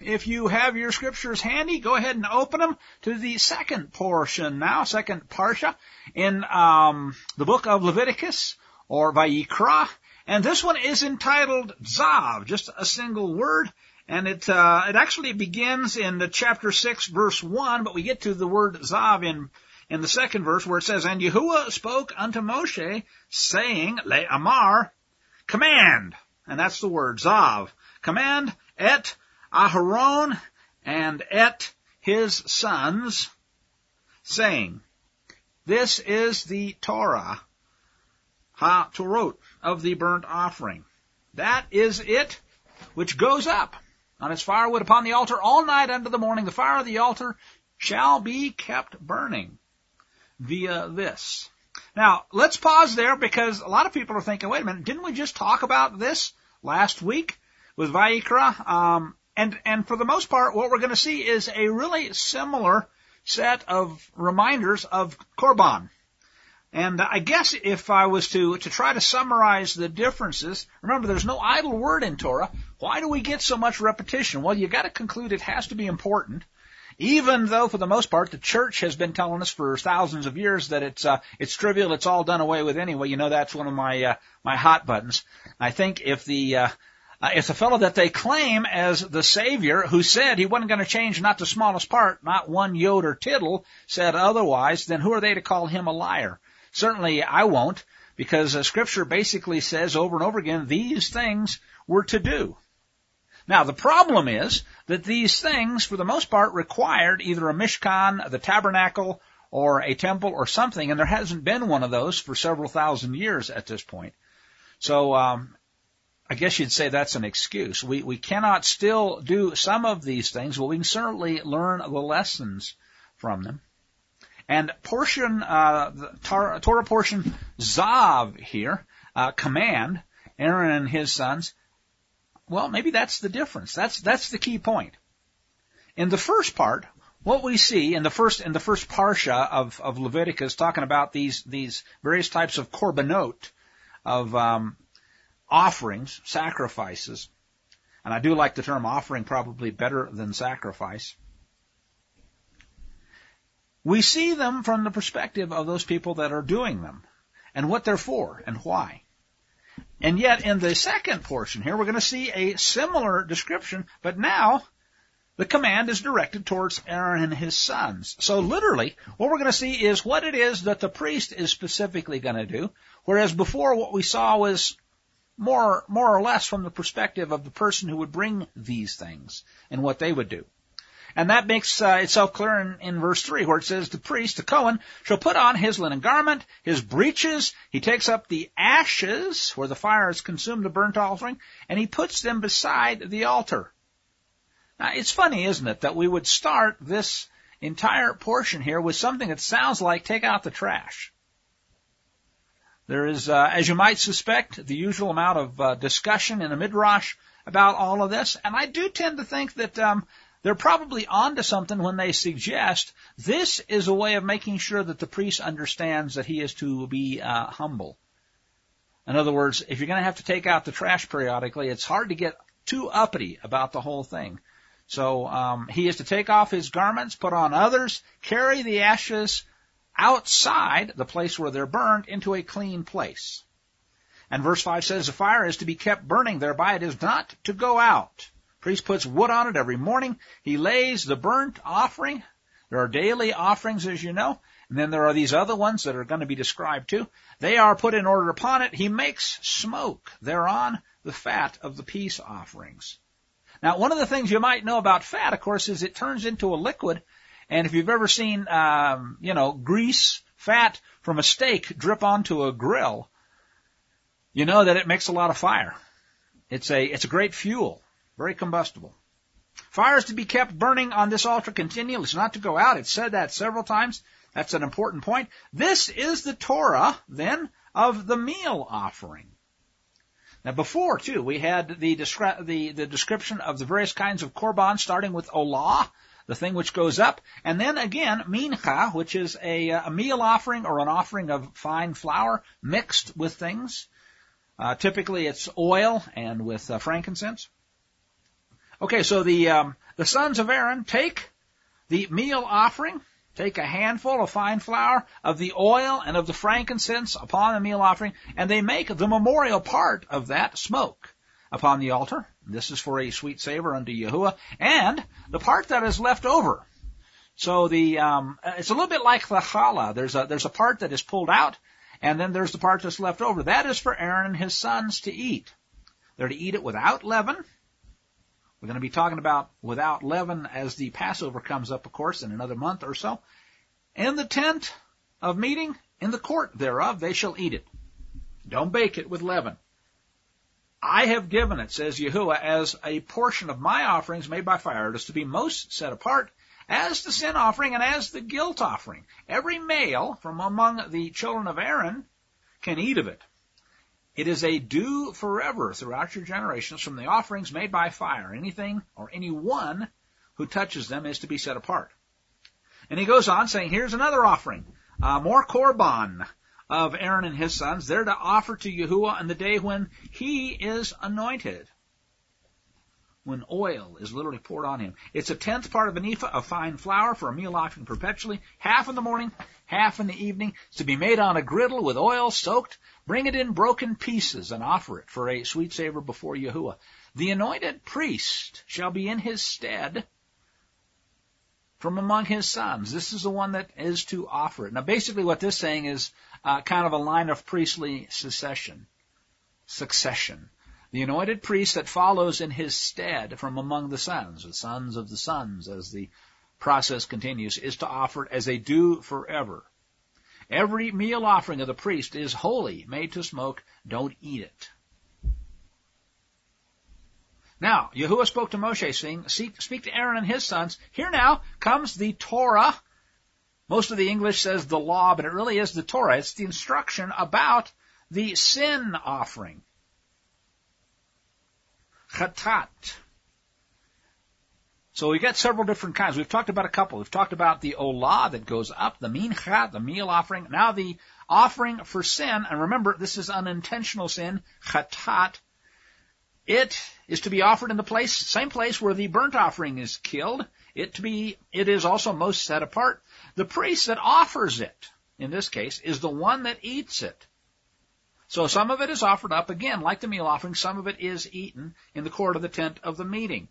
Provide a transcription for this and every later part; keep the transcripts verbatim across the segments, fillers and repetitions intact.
If you have your scriptures handy, go ahead and open them to the second portion now, second parsha in um, the book of Leviticus, or Vayikra. And this one is entitled Zav, just a single word. And it uh, it actually begins in the chapter six, verse one, but we get to the word Zav in, in the second verse, where it says, And Yahuwah spoke unto Moshe, saying, Le'amar, command. And that's the word, Zav. Command et Aharon and et his sons, saying, This is the Torah, ha-torot, of the burnt offering. That is it which goes up on its firewood upon the altar all night unto the morning. The fire of the altar shall be kept burning via this. Now, let's pause there, because a lot of people are thinking, wait a minute, didn't we just talk about this last week with Vayikra? Um, And, and for the most part, what we're going to see is a really similar set of reminders of Korban. And I guess if I was to, to try to summarize the differences, remember there's no idle word in Torah. Why do we get so much repetition? Well, you got to conclude it has to be important, even though for the most part the church has been telling us for thousands of years that it's, uh, it's trivial, it's all done away with anyway. You know, that's one of my, uh, my hot buttons. I think if the, uh, Uh, it's a fellow that they claim as the Savior, who said he wasn't going to change not the smallest part, not one yod or tittle, said otherwise, then who are they to call him a liar? Certainly I won't, because uh, Scripture basically says over and over again, these things were to do. Now, the problem is that these things, for the most part, required either a mishkan, the tabernacle, or a temple or something, and there hasn't been one of those for several thousand years at this point. So, um, I guess you'd say that's an excuse. We we cannot still do some of these things, but we can certainly learn the lessons from them. And portion, uh, the Torah portion Zav here, uh, command, Aaron and his sons. Well, maybe that's the difference. That's that's the key point. In the first part, what we see in the first in the first parsha of of Leviticus, talking about these these various types of korbanot, of um, offerings, sacrifices, and I do like the term offering probably better than sacrifice. We see them from the perspective of those people that are doing them, and what they're for, and why. And yet, in the second portion here, we're going to see a similar description, but now the command is directed towards Aaron and his sons. So literally, what we're going to see is what it is that the priest is specifically going to do, whereas before what we saw was more, more or less from the perspective of the person who would bring these things and what they would do. And that makes uh, itself clear in, in verse three, where it says, the priest, the Cohen, shall put on his linen garment, his breeches, he takes up the ashes, where the fire has consumed the burnt offering, and he puts them beside the altar. Now, it's funny, isn't it, that we would start this entire portion here with something that sounds like take out the trash. There is, uh, as you might suspect, the usual amount of uh, discussion in the Midrash about all of this, and I do tend to think that um, they're probably onto something when they suggest this is a way of making sure that the priest understands that he is to be uh, humble. In other words, if you're going to have to take out the trash periodically, it's hard to get too uppity about the whole thing. So um, he is to take off his garments, put on others, carry the ashes outside the place where they're burned into a clean place. And verse five says, the fire is to be kept burning thereby, it is not to go out. Priest puts wood on it every morning. He lays the burnt offering. There are daily offerings, as you know. And then there are these other ones that are going to be described too. They are put in order upon it. He makes smoke thereon, the fat of the peace offerings. Now, one of the things you might know about fat, of course, is it turns into a liquid. And if you've ever seen, um, you know, grease, fat from a steak drip onto a grill, you know that it makes a lot of fire. It's a, it's a great fuel. Very combustible. Fire is to be kept burning on this altar continually. It's not to go out. It's said that several times. That's an important point. This is the Torah, then, of the meal offering. Now, before, too, we had the, descri- the, the description of the various kinds of korban, starting with olah, the thing which goes up, and then, again, mincha, which is a, a meal offering or an offering of fine flour mixed with things. Uh, typically, it's oil and with uh, frankincense. Okay, so the um, the sons of Aaron take the meal offering, take a handful of fine flour, of the oil, and of the frankincense upon the meal offering, and they make the memorial part of that smoke upon the altar. This is for a sweet savor unto Yahuwah, and the part that is left over. So the um, it's a little bit like the challah. There's a there's a part that is pulled out, and then there's the part that's left over. That is for Aaron and his sons to eat. They're to eat it without leaven. We're going to be talking about without leaven as the Passover comes up, of course, in another month or so. In the tent of meeting, in the court thereof, they shall eat it. Don't bake it with leaven. I have given it, says Yahuwah, as a portion of my offerings made by fire. It is to be most set apart as the sin offering and as the guilt offering. Every male from among the children of Aaron can eat of it. It is a due forever throughout your generations from the offerings made by fire. Anything or anyone who touches them is to be set apart. And he goes on saying, here's another offering, uh, more korban of Aaron and his sons. They're to offer to Yahuwah on the day when he is anointed, when oil is literally poured on him. It's a tenth part of an ephah of fine flour for a meal offering perpetually, half in the morning, half in the evening. It's to be made on a griddle with oil soaked. Bring it in broken pieces and offer it for a sweet savor before Yahuwah. The anointed priest shall be in his stead from among his sons. This is the one that is to offer it. Now, basically what this is saying is uh, kind of a line of priestly succession. Succession. The anointed priest that follows in his stead from among the sons, the sons of the sons, as the process continues, is to offer it as a due forever. Every meal offering of the priest is holy, made to smoke. Don't eat it. Now, Yahuwah spoke to Moshe, saying, speak to Aaron and his sons. Here now comes the Torah. Most of the English says the law, but it really is the Torah. It's the instruction about the sin offering. Chatat. So we've got several different kinds. We've talked about a couple. We've talked about the olah that goes up, the mincha, the meal offering. Now the offering for sin, and remember, this is unintentional sin, chatat. It is to be offered in the place, same place where the burnt offering is killed. It to be, it is also most set apart. The priest that offers it, in this case, is the one that eats it. So some of it is offered up, again, like the meal offering. Some of it is eaten in the court of the tent of the meeting.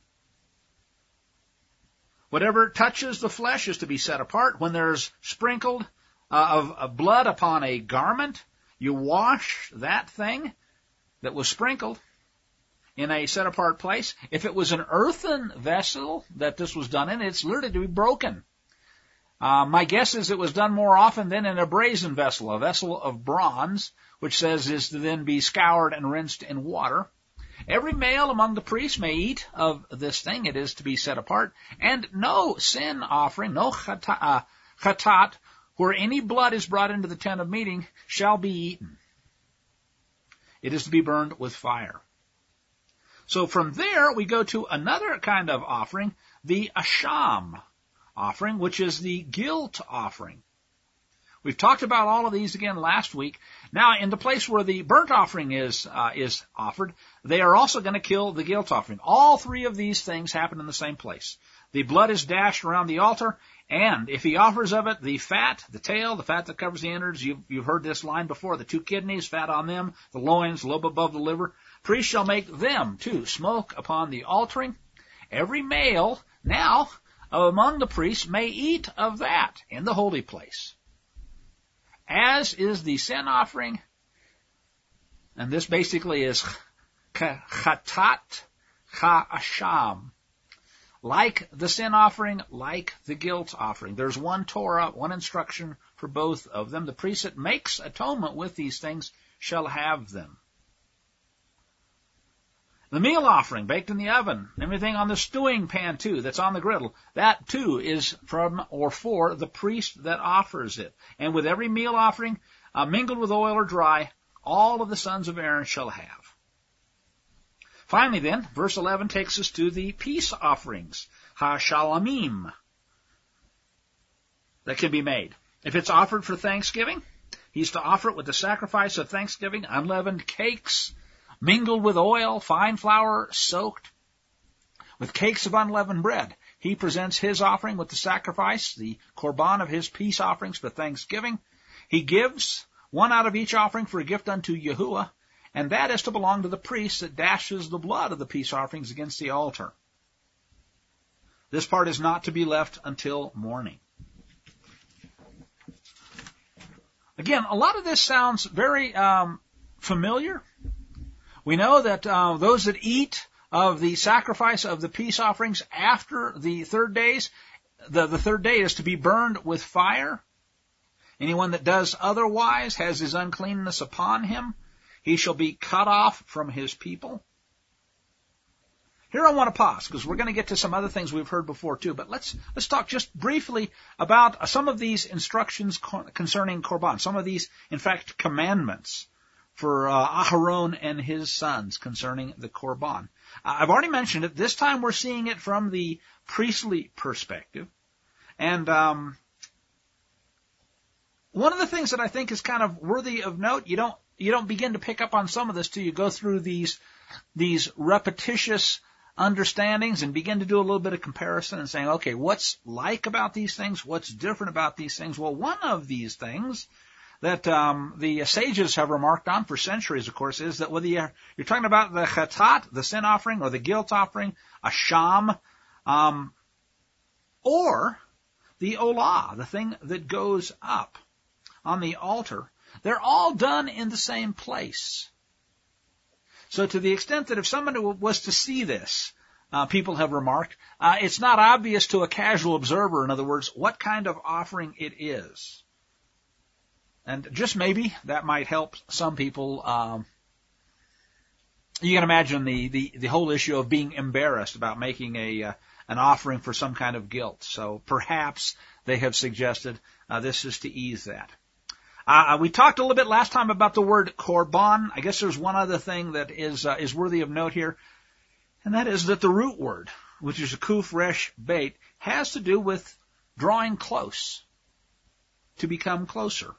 Whatever touches the flesh is to be set apart. When there's sprinkled uh, of, of blood upon a garment, you wash that thing that was sprinkled in a set-apart place. If it was an earthen vessel that this was done in, it's literally to be broken. Uh, my guess is it was done more often than in a brazen vessel, a vessel of bronze, which says is to then be scoured and rinsed in water. Every male among the priests may eat of this thing. It is to be set apart. And no sin offering, no chatat, uh, chatat, where any blood is brought into the tent of meeting, shall be eaten. It is to be burned with fire. So from there, we go to another kind of offering, the asham offering, which is the guilt offering. We've talked about all of these again last week. Now, in the place where the burnt offering is uh, is offered, they are also going to kill the guilt offering. All three of these things happen in the same place. The blood is dashed around the altar, and if he offers of it, the fat, the tail, the fat that covers the innards, you've, you've heard this line before, the two kidneys, fat on them, the loins, lobe above the liver, priest shall make them to smoke upon the altering. Every male now among the priests may eat of that in the holy place, as is the sin offering, and this basically is chatat ha'asham, like the sin offering, like the guilt offering. There's one Torah, one instruction for both of them. The priest that makes atonement with these things shall have them. The meal offering baked in the oven, everything on the stewing pan too, that's on the griddle, that too is from or for the priest that offers it. And with every meal offering, uh, mingled with oil or dry, all of the sons of Aaron shall have. Finally then, verse eleven takes us to the peace offerings, ha-shalamim, that can be made. If it's offered for thanksgiving, he's to offer it with the sacrifice of thanksgiving, unleavened cakes, mingled with oil, fine flour, soaked with cakes of unleavened bread. he presents his offering with the sacrifice, the korban of his peace offerings for thanksgiving. He gives one out of each offering for a gift unto Yahuwah, and that is to belong to the priest that dashes the blood of the peace offerings against the altar. This part is not to be left until morning. Again, a lot of this sounds very um, familiar. We know that uh, those that eat of the sacrifice of the peace offerings after the third days, the, the third day is to be burned with fire. Anyone that does otherwise has his uncleanness upon him. He shall be cut off from his people. Here I want to pause, because we're going to get to some other things we've heard before too, but let's let's talk just briefly about some of these instructions concerning Korban, some of these, in fact, commandments for uh, Aharon and his sons concerning the Korban. Uh, I've already mentioned it. This time we're seeing it from the priestly perspective. And um, one of the things that I think is kind of worthy of note, you don't you don't begin to pick up on some of this till you go through these these repetitious understandings and begin to do a little bit of comparison and saying, okay, what's like about these things? What's different about these things? Well, one of these things that um, the sages have remarked on for centuries, of course, is that whether you're, you're talking about the chatat, the sin offering, or the guilt offering, a sham, um, or the olah, the thing that goes up on the altar, they're all done in the same place. So to the extent that if somebody was to see this, uh, people have remarked, uh, it's not obvious to a casual observer, in other words, what kind of offering it is. And just maybe that might help some people. Um, you can imagine the, the, the whole issue of being embarrassed about making a uh, an offering for some kind of guilt. So perhaps they have suggested uh, this is to ease that. Uh, we talked a little bit last time about the word korban. I guess there's one other thing that is uh, is worthy of note here, and that is that the root word, which is a kuf resh beit, has to do with drawing close, to become closer.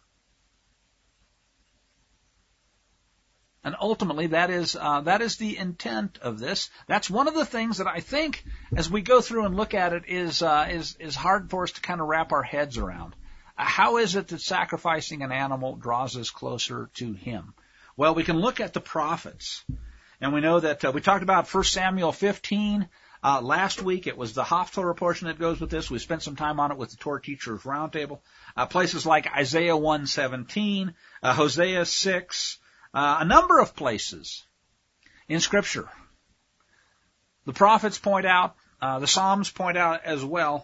And ultimately, that is uh, that is the intent of this. That's one of the things that I think, as we go through and look at it, is uh, is is hard for us to kind of wrap our heads around. How is it that sacrificing an animal draws us closer to Him? Well, we can look at the prophets, and we know that uh, we talked about First Samuel fifteen uh, last week. It was the Haftorah portion that goes with this. We spent some time on it with the Torah Teachers Roundtable. Uh, places like Isaiah one seventeen, uh, Hosea six, uh, a number of places in Scripture. The prophets point out, uh, the Psalms point out as well,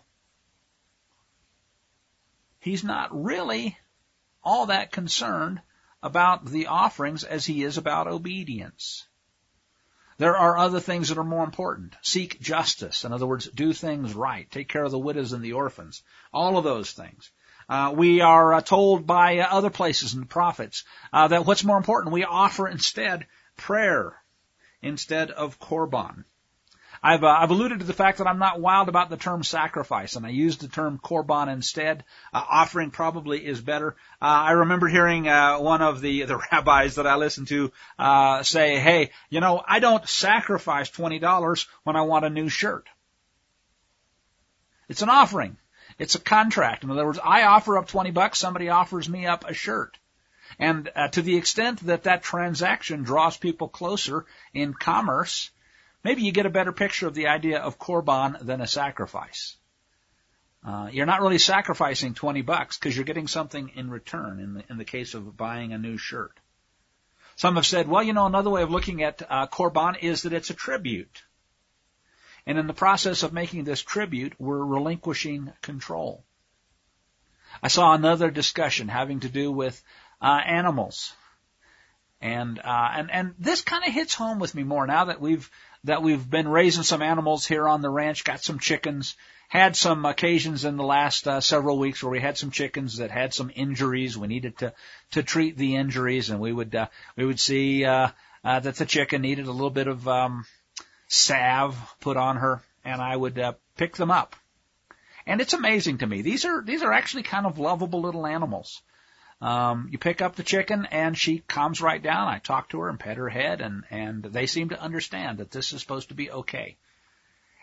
He's not really all that concerned about the offerings as he is about obedience. There are other things that are more important. Seek justice. In other words, do things right. Take care of the widows and the orphans. All of those things. Uh, we are uh, told by uh, other places in the prophets uh, that what's more important, we offer instead prayer instead of korban. I've, uh, I've alluded to the fact that I'm not wild about the term sacrifice, and I use the term korban instead. Uh, offering probably is better. Uh, I remember hearing uh, one of the, the rabbis that I listened to uh, say, hey, you know, I don't sacrifice twenty dollars when I want a new shirt. It's an offering. It's a contract. In other words, I offer up twenty bucks, somebody offers me up a shirt. And uh, to the extent that that transaction draws people closer in commerce, maybe you get a better picture of the idea of korban than a sacrifice. Uh, you're not really sacrificing twenty bucks because you're getting something in return in the, in the case of buying a new shirt. Some have said, well, you know, another way of looking at uh, korban is that it's a tribute. And in the process of making this tribute, we're relinquishing control. I saw another discussion having to do with uh, animals. And, uh, and, and this kind of hits home with me more now that we've, that we've been raising some animals here on the ranch, got some chickens, had some occasions in the last uh, several weeks where we had some chickens that had some injuries. We needed to, to treat the injuries, and we would, uh, we would see, uh, uh, that the chicken needed a little bit of, um, salve put on her, and I would, uh, pick them up. And it's amazing to me. These are, these are actually kind of lovable little animals. Um, you pick up the chicken and she calms right down. I talk to her and pet her head, and, and they seem to understand that this is supposed to be okay.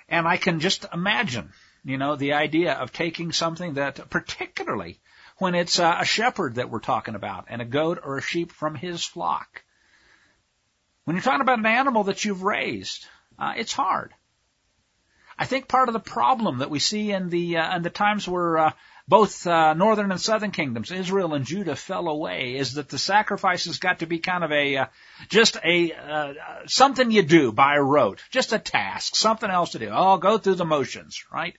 And I can just imagine, you know, the idea of taking something that, particularly when it's uh, a shepherd that we're talking about, and a goat or a sheep from his flock. When you're talking about an animal that you've raised, uh, it's hard. I think part of the problem that we see in the uh, in the times where uh, both uh, northern and southern kingdoms, Israel and Judah, fell away, is that the sacrifices got to be kind of a uh, just a uh, something you do by rote, just a task, something else to do. Oh, go through the motions, right?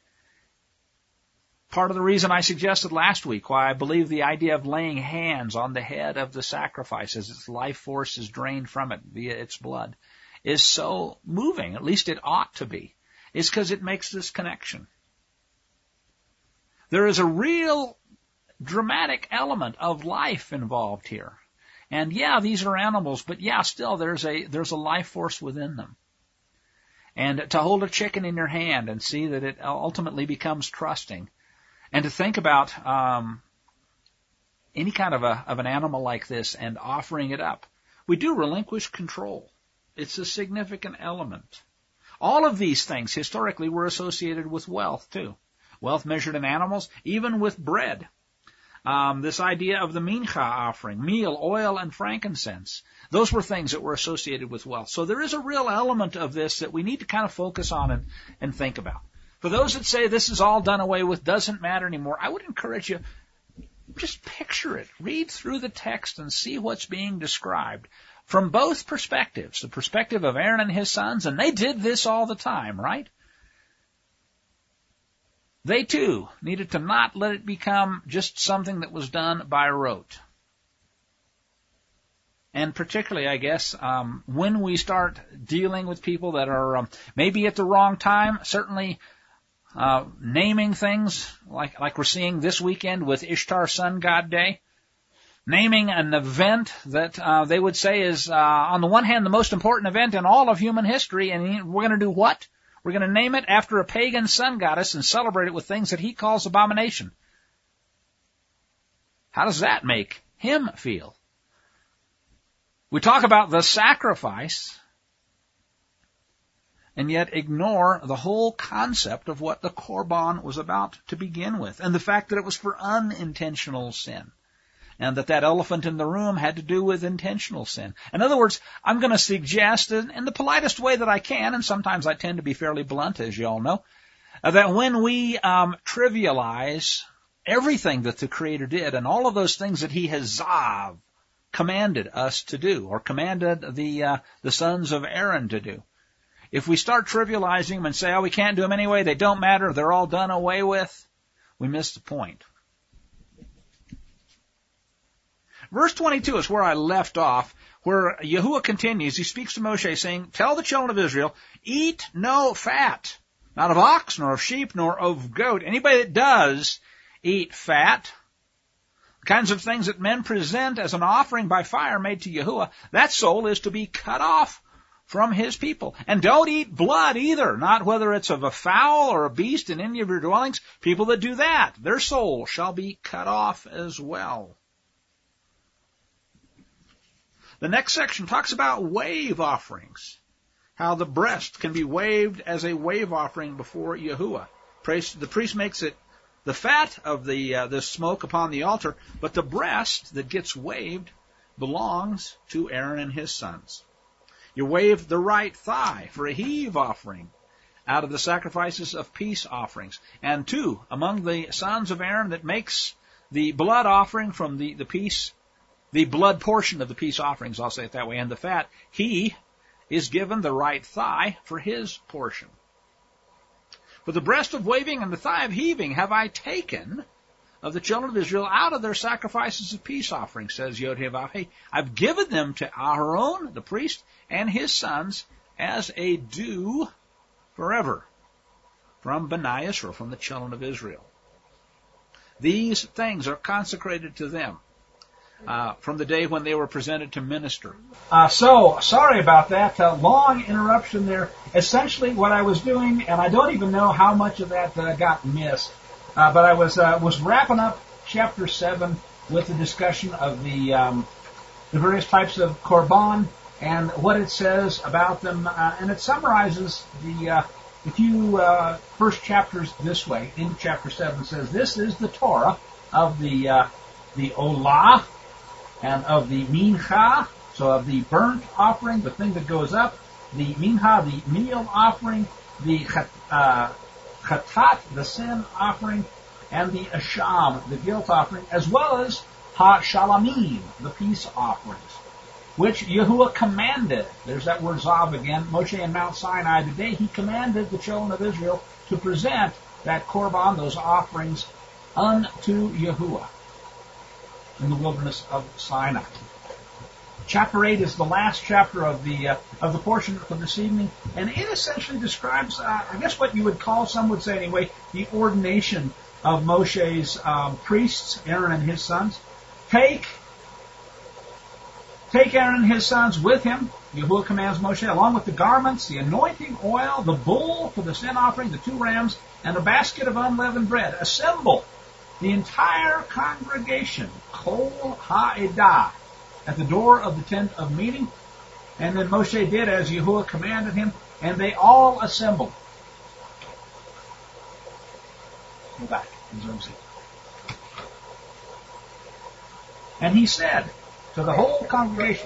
Part of the reason I suggested last week why I believe the idea of laying hands on the head of the sacrifice as its life force is drained from it via its blood is so moving, at least it ought to be, is because it makes this connection. There is a real dramatic element of life involved here. And yeah, these are animals, but yeah, still there's a there's a life force within them. And to hold a chicken in your hand and see that it ultimately becomes trusting, and to think about um, any kind of a of an animal like this and offering it up, we do relinquish control. It's a significant element. All of these things historically were associated with wealth too. Wealth measured in animals, even with bread. Um, this idea of the mincha offering, meal, oil, and frankincense, those were things that were associated with wealth. So there is a real element of this that we need to kind of focus on and, and think about. For those that say this is all done away with, doesn't matter anymore, I would encourage you, just picture it. Read through the text and see what's being described from both perspectives. The perspective of Aaron and his sons, and they did this all the time, right? They, too, needed to not let it become just something that was done by rote. And particularly, I guess, um, when we start dealing with people that are um, maybe at the wrong time, certainly uh, naming things like, like we're seeing this weekend with Ishtar Sun God Day, naming an event that uh, they would say is, uh, on the one hand, the most important event in all of human history, and we're going to do what? We're going to name it after a pagan sun goddess and celebrate it with things that he calls abomination. How does that make him feel? We talk about the sacrifice and yet ignore the whole concept of what the korban was about to begin with, and the fact that it was for unintentional sin, and that that elephant in the room had to do with intentional sin. In other words, I'm going to suggest, in the politest way that I can, and sometimes I tend to be fairly blunt, as you all know, that when we um, trivialize everything that the Creator did and all of those things that He has zav, commanded us to do, or commanded the uh, the sons of Aaron to do, if we start trivializing them and say, oh, we can't do them anyway, they don't matter, they're all done away with, we miss the point. Verse twenty-two is where I left off, where Yahuwah continues. He speaks to Moshe saying, tell the children of Israel, eat no fat, not of ox, nor of sheep, nor of goat. Anybody that does eat fat, the kinds of things that men present as an offering by fire made to Yahuwah, that soul is to be cut off from his people. And don't eat blood either, not whether it's of a fowl or a beast in any of your dwellings. People that do that, their soul shall be cut off as well. The next section talks about wave offerings, how the breast can be waved as a wave offering before Yahuwah. The priest makes it the fat of the uh, the smoke upon the altar, but the breast that gets waved belongs to Aaron and his sons. You wave the right thigh for a heave offering out of the sacrifices of peace offerings. And two, among the sons of Aaron that makes the blood offering from the, the peace The blood portion of the peace offerings, I'll say it that way, and the fat, he is given the right thigh for his portion. For the breast of waving and the thigh of heaving have I taken of the children of Israel out of their sacrifices of peace offerings, says Yod-Heh-Vav-Heh. I've given them to Aharon, the priest, and his sons as a due forever from Bnei Yisrael, from the children of Israel. These things are consecrated to them. Uh, from the day when they were presented to minister. Uh, so, sorry about that. Uh, long interruption there. Essentially what I was doing, and I don't even know how much of that uh, got missed, uh, but I was uh, was wrapping up chapter seven with the discussion of the um, the various types of korban and what it says about them, uh, and it summarizes the uh, if you, uh, first chapter's this way, into chapter seven says, this is the Torah of the, uh, the Olah, and of the Mincha, so of the burnt offering, the thing that goes up, the Mincha, the meal offering, the uh, Chatat, the sin offering, and the Asham, the guilt offering, as well as Ha-Shalamim, the peace offerings, which Yahuwah commanded. There's that word Zav again. Moshe in Mount Sinai, the day he commanded the children of Israel to present that korban, those offerings, unto Yahuwah in the wilderness of Sinai. Chapter eight is the last chapter of the uh, of the portion for this evening, and it essentially describes, uh, I guess, what you would call, some would say anyway, the ordination of Moshe's um, priests, Aaron and his sons. Take, take Aaron and his sons with him, Yahuwah commands Moshe, along with the garments, the anointing oil, the bull for the sin offering, the two rams, and a basket of unleavened bread. Assemble the entire congregation, Kol Ha'edah, at the door of the tent of meeting. And then Moshe did as Yahuwah commanded him, and they all assembled. Go back. And he said to the whole congregation,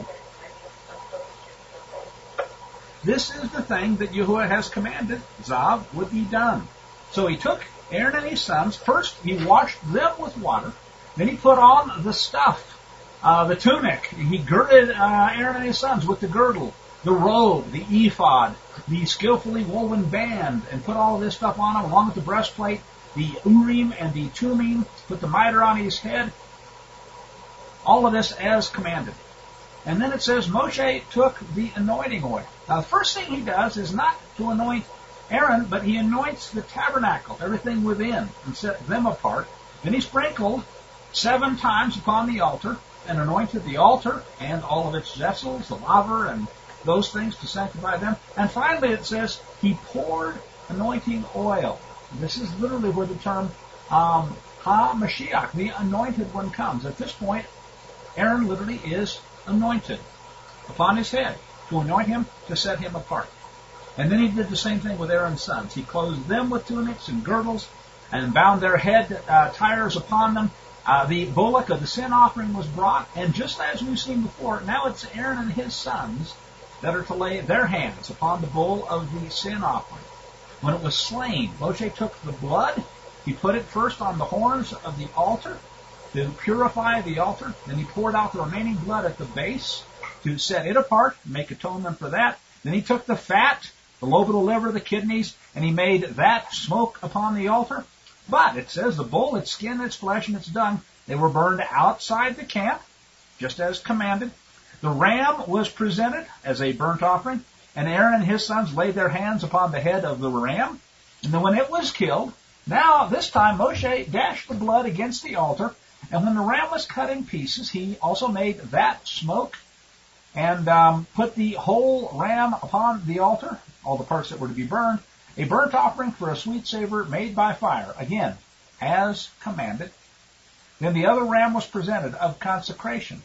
this is the thing that Yahuwah has commanded, Zav, would be done. So he took Aaron and his sons. First, he washed them with water. Then he put on the stuff, uh, the tunic. He girded uh, Aaron and his sons with the girdle, the robe, the ephod, the skillfully woven band, and put all of this stuff on him, along with the breastplate, the Urim and the Tumim, put the mitre on his head. All of this as commanded. And then it says Moshe took the anointing oil. Now, the first thing he does is not to anoint Aaron, but he anoints the tabernacle, everything within, and set them apart. Then he sprinkled seven times upon the altar and anointed the altar and all of its vessels, the laver and those things to sanctify them. And finally it says he poured anointing oil. This is literally where the term um, Ha-Mashiach, the anointed one, comes. At this point, Aaron literally is anointed upon his head to anoint him, to set him apart. And then he did the same thing with Aaron's sons. He clothed them with tunics and girdles and bound their head uh, tires upon them. Uh, the bullock of the sin offering was brought, and just as we've seen before, now it's Aaron and his sons that are to lay their hands upon the bull of the sin offering. When it was slain, Moshe took the blood. He put it first on the horns of the altar to purify the altar. Then he poured out the remaining blood at the base to set it apart, make atonement for that. Then he took the fat, the lobe of the liver, the kidneys, and he made that smoke upon the altar. But it says the bull, its skin, its flesh, and its dung, they were burned outside the camp, just as commanded. The ram was presented as a burnt offering, and Aaron and his sons laid their hands upon the head of the ram. And then when it was killed, now this time Moshe dashed the blood against the altar, and when the ram was cut in pieces, he also made that smoke and um, put the whole ram upon the altar, all the parts that were to be burned, a burnt offering for a sweet savor made by fire, again, as commanded. Then the other ram was presented of consecration.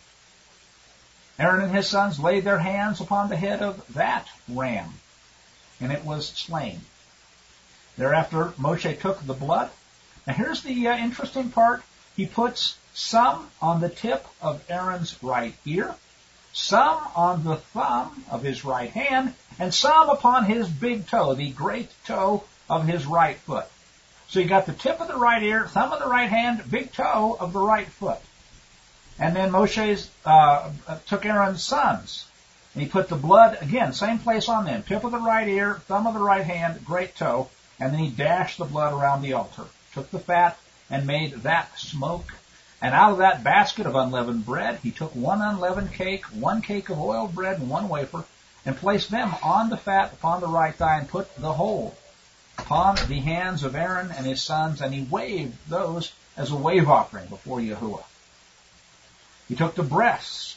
Aaron and his sons laid their hands upon the head of that ram, and it was slain. Thereafter, Moshe took the blood. Now here's the uh, interesting part. He puts some on the tip of Aaron's right ear, some on the thumb of his right hand, and some upon his big toe, the great toe of his right foot. So you got the tip of the right ear, thumb of the right hand, big toe of the right foot. And then Moshe uh, took Aaron's sons, and he put the blood, again, same place on them, tip of the right ear, thumb of the right hand, great toe, and then he dashed the blood around the altar, took the fat, and made that smoke. And out of that basket of unleavened bread, he took one unleavened cake, one cake of oiled bread, and one wafer, and placed them on the fat upon the right thigh, and put the whole upon the hands of Aaron and his sons, and he waved those as a wave offering before Yahuwah. He took the breast.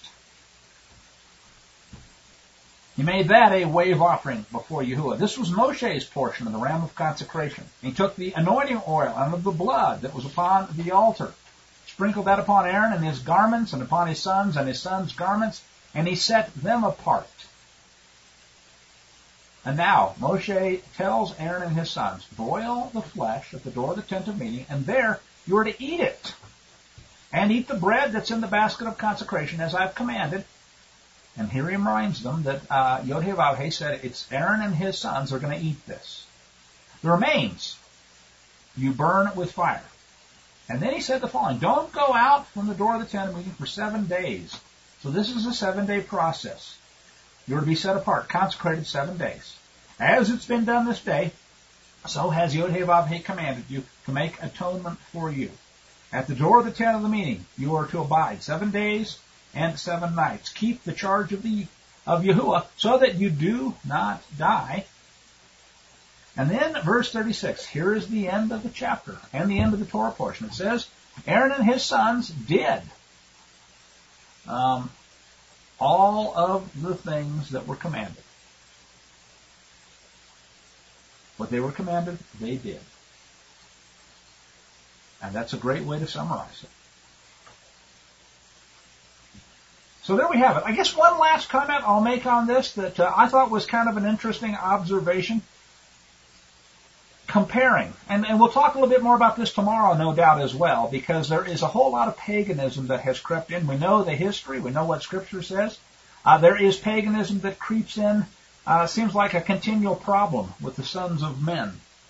He made that a wave offering before Yahuwah. This was Moshe's portion of the ram of consecration. He took the anointing oil and of the blood that was upon the altar, sprinkled that upon Aaron and his garments, and upon his sons and his sons' garments, and he set them apart. And now Moshe tells Aaron and his sons, boil the flesh at the door of the tent of meeting, and there you are to eat it. And eat the bread that's in the basket of consecration, as I've commanded. And here he reminds them that uh, Yod-Heh-Vav-Heh said it's Aaron and his sons are going to eat this. The remains, you burn with fire. And then he said the following, don't go out from the door of the tent of meeting for seven days. So this is a seven-day process. You're to be set apart, consecrated seven days. As it's been done this day, so has Yod-Heh-Vav-Heh commanded you to make atonement for you. At the door of the tent of the meeting, you are to abide seven days and seven nights. Keep the charge of the of Yahuwah, so that you do not die. And then verse thirty-six, here is the end of the chapter and the end of the Torah portion. It says, Aaron and his sons did um, all of the things that were commanded. What they were commanded, they did. And that's a great way to summarize it. So there we have it. I guess one last comment I'll make on this that uh, I thought was kind of an interesting observation. Comparing, and, and we'll talk a little bit more about this tomorrow, no doubt, as well, because there is a whole lot of paganism that has crept in. We know the history. We know what Scripture says. Uh, there is paganism that creeps in. Uh, seems like a continual problem with the sons of men.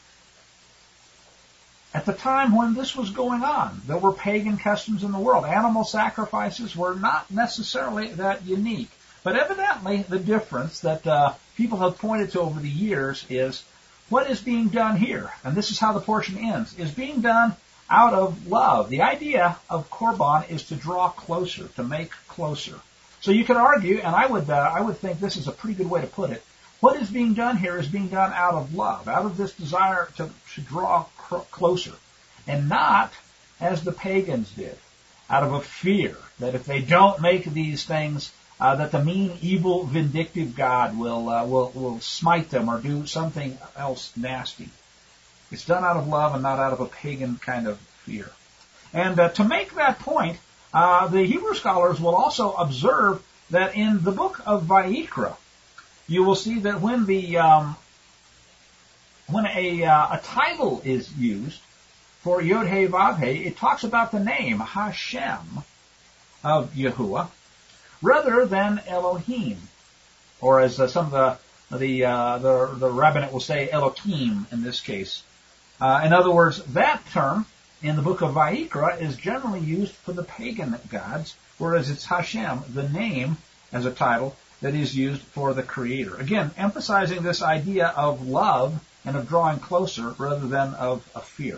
At the time when this was going on, there were pagan customs in the world. Animal sacrifices were not necessarily that unique. But evidently, the difference that uh, people have pointed to over the years is what is being done here, and this is how the portion ends, is being done out of love. The idea of Korban is to draw closer, to make closer. So you could argue, and I would, uh, I would think this is a pretty good way to put it, what is being done here is being done out of love, out of this desire to, to draw cr- closer, and not as the pagans did, out of a fear that if they don't make these things, uh, that the mean, evil, vindictive God will, uh, will will smite them or do something else nasty. It's done out of love and not out of a pagan kind of fear. And uh, to make that point, uh, the Hebrew scholars will also observe that in the book of Vayikra, you will see that when the um, when a uh, a title is used for Yod-Heh-Vav-Heh, it talks about the name Hashem of Yahuwah rather than Elohim, or as uh, some of the the, uh, the the rabbinate will say Elohim in this case. Uh, in other words, that term in the book of Vayikra is generally used for the pagan gods, whereas it's Hashem, the name as a title, that is used for the Creator. Again, emphasizing this idea of love and of drawing closer rather than of a fear.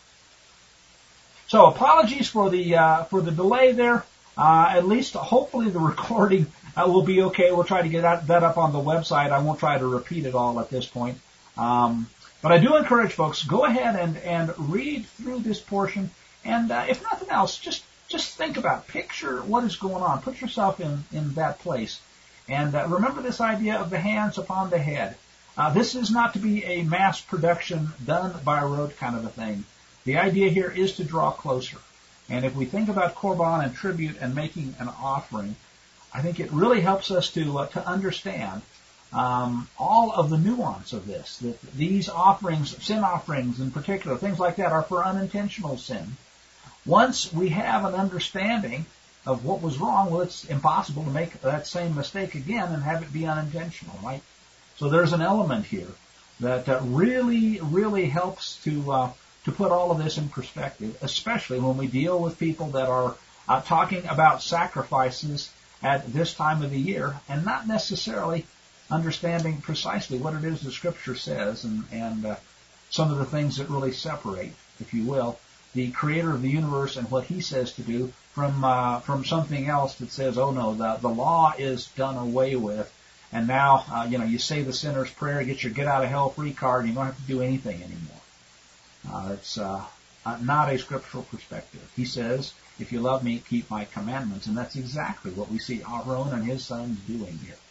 So apologies for the uh, for the delay there. Uh, at least, hopefully, the recording uh, will be okay. We'll try to get that, that up on the website. I won't try to repeat it all at this point. Um, but I do encourage folks, go ahead and, and read through this portion. And uh, if nothing else, just just think about it. Picture what is going on. Put yourself in, in that place. And uh, remember this idea of the hands upon the head. Uh, this is not to be a mass production, done by rote kind of a thing. The idea here is to draw closer. And if we think about Korban and tribute and making an offering, I think it really helps us to uh, to understand um, all of the nuance of this. That these offerings, sin offerings in particular, things like that, are for unintentional sin. Once we have an understanding of what was wrong, well, it's impossible to make that same mistake again and have it be unintentional, right? So there's an element here that uh, really, really helps to uh, to put all of this in perspective, especially when we deal with people that are uh, talking about sacrifices at this time of the year and not necessarily understanding precisely what it is the Scripture says and, and uh, some of the things that really separate, if you will, the Creator of the universe and what He says to do from uh, from something else that says, oh no, the, the law is done away with, and now, uh, you know, you say the sinner's prayer, get your get-out-of-hell-free card, and you don't have to do anything anymore. Uh, it's uh, not a scriptural perspective. He says, if you love me, keep my commandments. And that's exactly what we see Aaron and his sons doing here.